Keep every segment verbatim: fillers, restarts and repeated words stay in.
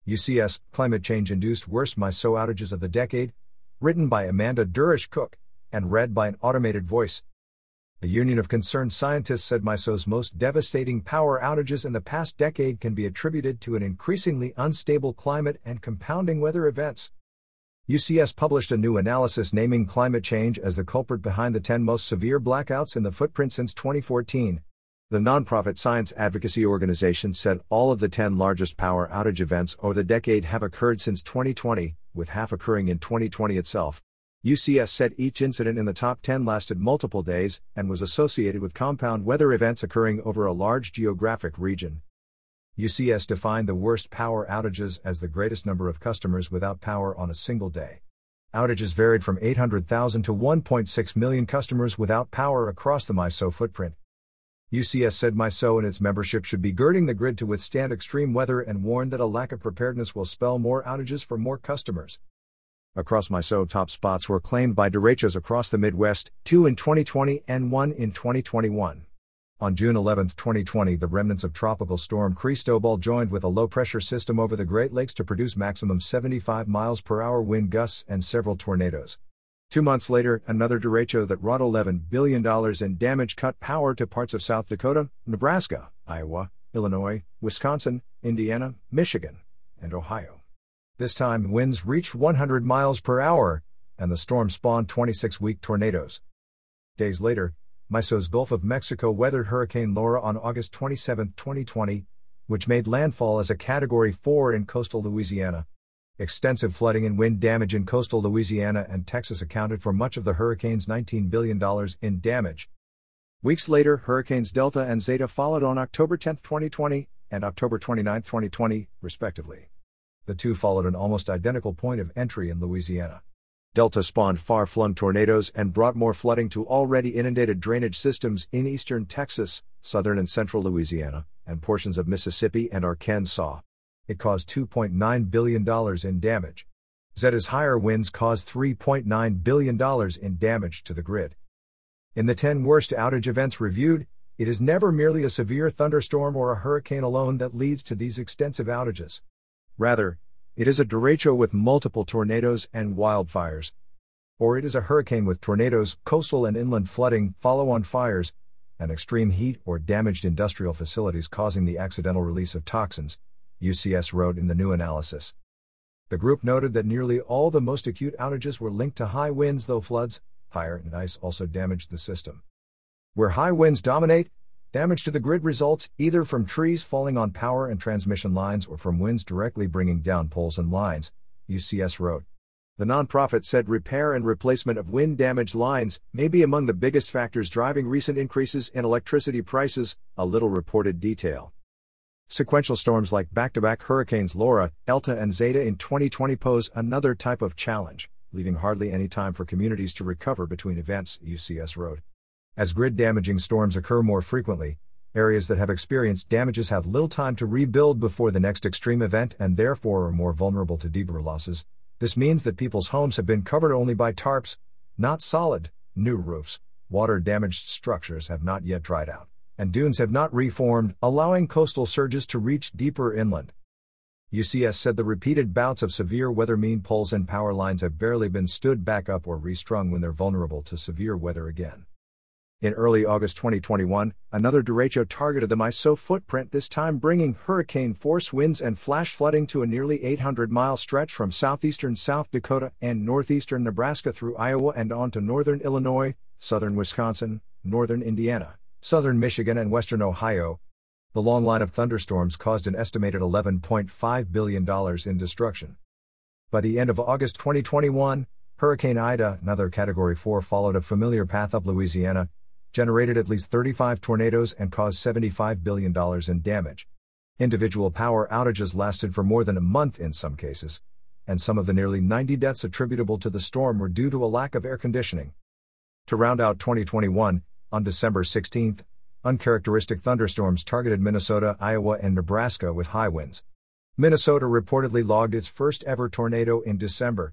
U C S, Climate Change-Induced Worst MISO Outages of the Decade, written by Amanda Durish-Cook, and read by an automated voice. The Union of Concerned Scientists said MISO's most devastating power outages in the past decade can be attributed to an increasingly unstable climate and compounding weather events. U C S published a new analysis naming climate change as the culprit behind the ten most severe blackouts in the footprint since twenty fourteen. The nonprofit science advocacy organization said all of the ten largest power outage events over the decade have occurred since twenty twenty, with half occurring in twenty twenty itself. U C S said each incident in the top ten lasted multiple days and was associated with compound weather events occurring over a large geographic region. U C S defined the worst power outages as the greatest number of customers without power on a single day. Outages varied from eight hundred thousand to one point six million customers without power across the MISO footprint. U C S said MISO and its membership should be girding the grid to withstand extreme weather and warned that a lack of preparedness will spell more outages for more customers. Across MISO, top spots were claimed by derechos across the Midwest, two in twenty twenty and one in twenty twenty-one. On June eleventh, twenty twenty, the remnants of Tropical Storm Cristobal joined with a low-pressure system over the Great Lakes to produce maximum seventy-five miles per hour wind gusts and several tornadoes. Two months later, another derecho that wrought eleven billion dollars in damage cut power to parts of South Dakota, Nebraska, Iowa, Illinois, Wisconsin, Indiana, Michigan, and Ohio. This time, winds reached one hundred miles per hour, and the storm spawned twenty-six weak tornadoes. Days later, MISO's Gulf of Mexico weathered Hurricane Laura on August twenty-seventh, twenty twenty, which made landfall as a Category four in coastal Louisiana. Extensive flooding and wind damage in coastal Louisiana and Texas accounted for much of the hurricane's nineteen billion dollars in damage. Weeks later, Hurricanes Delta and Zeta followed on October tenth, twenty twenty, and October twenty-ninth, twenty twenty, respectively. The two followed an almost identical point of entry in Louisiana. Delta spawned far-flung tornadoes and brought more flooding to already inundated drainage systems in eastern Texas, southern and central Louisiana, and portions of Mississippi and Arkansas. It caused two point nine billion dollars in damage. Zeta's higher winds caused three point nine billion dollars in damage to the grid. In the ten worst outage events reviewed, it is never merely a severe thunderstorm or a hurricane alone that leads to these extensive outages. Rather, it is a derecho with multiple tornadoes and wildfires. Or it is a hurricane with tornadoes, coastal and inland flooding, follow-on fires, and extreme heat or damaged industrial facilities causing the accidental release of toxins, U C S wrote in the new analysis. The group noted that nearly all the most acute outages were linked to high winds, though floods, fire, and ice also damaged the system. Where high winds dominate, damage to the grid results either from trees falling on power and transmission lines or from winds directly bringing down poles and lines, U C S wrote. The nonprofit said repair and replacement of wind-damaged lines may be among the biggest factors driving recent increases in electricity prices, a little reported detail. Sequential storms like back-to-back hurricanes Laura, Delta and Zeta in twenty twenty pose another type of challenge, leaving hardly any time for communities to recover between events, U C S wrote. As grid-damaging storms occur more frequently, areas that have experienced damages have little time to rebuild before the next extreme event and therefore are more vulnerable to deeper losses. This means that people's homes have been covered only by tarps, not solid, new roofs. Water-damaged structures have not yet dried out, and dunes have not reformed, allowing coastal surges to reach deeper inland. U C S said the repeated bouts of severe weather mean poles and power lines have barely been stood back up or restrung when they're vulnerable to severe weather again. In early August twenty twenty-one, another derecho targeted the MISO footprint, this time bringing hurricane-force winds and flash flooding to a nearly eight hundred mile stretch from southeastern South Dakota and northeastern Nebraska through Iowa and on to northern Illinois, southern Wisconsin, northern Indiana, southern Michigan and western Ohio. The long line of thunderstorms caused an estimated eleven point five billion dollars in destruction. By the end of August twenty twenty-one, Hurricane Ida, another Category four, followed a familiar path up Louisiana, generated at least thirty-five tornadoes and caused seventy-five billion dollars in damage. Individual power outages lasted for more than a month in some cases, and some of the nearly ninety deaths attributable to the storm were due to a lack of air conditioning. To round out twenty twenty-one, on December sixteenth, uncharacteristic thunderstorms targeted Minnesota, Iowa, and Nebraska with high winds. Minnesota reportedly logged its first ever tornado in December.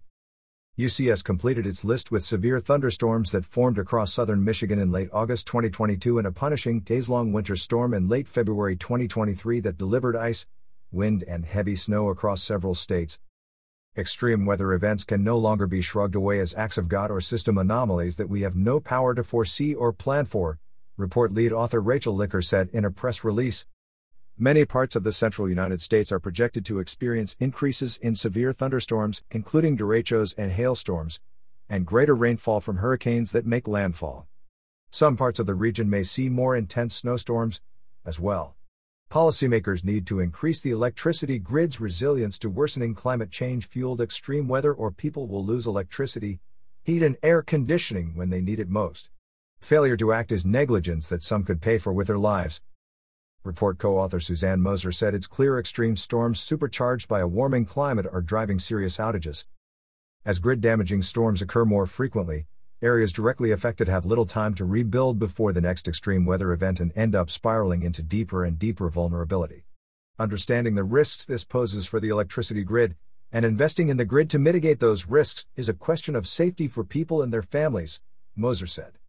U C S completed its list with severe thunderstorms that formed across southern Michigan in late August twenty twenty-two and a punishing days-long winter storm in late February twenty twenty-three that delivered ice, wind and heavy snow across several states. Extreme weather events can no longer be shrugged away as acts of God or system anomalies that we have no power to foresee or plan for, report lead author Rachel Licker said in a press release. Many parts of the central United States are projected to experience increases in severe thunderstorms, including derechos and hailstorms, and greater rainfall from hurricanes that make landfall. Some parts of the region may see more intense snowstorms, as well. Policymakers need to increase the electricity grid's resilience to worsening climate change-fueled extreme weather, or people will lose electricity, heat and air conditioning when they need it most. Failure to act is negligence that some could pay for with their lives. Report co-author Suzanne Moser said it's clear extreme storms supercharged by a warming climate are driving serious outages. As grid-damaging storms occur more frequently, areas directly affected have little time to rebuild before the next extreme weather event and end up spiraling into deeper and deeper vulnerability. Understanding the risks this poses for the electricity grid, and investing in the grid to mitigate those risks, is a question of safety for people and their families, Moser said.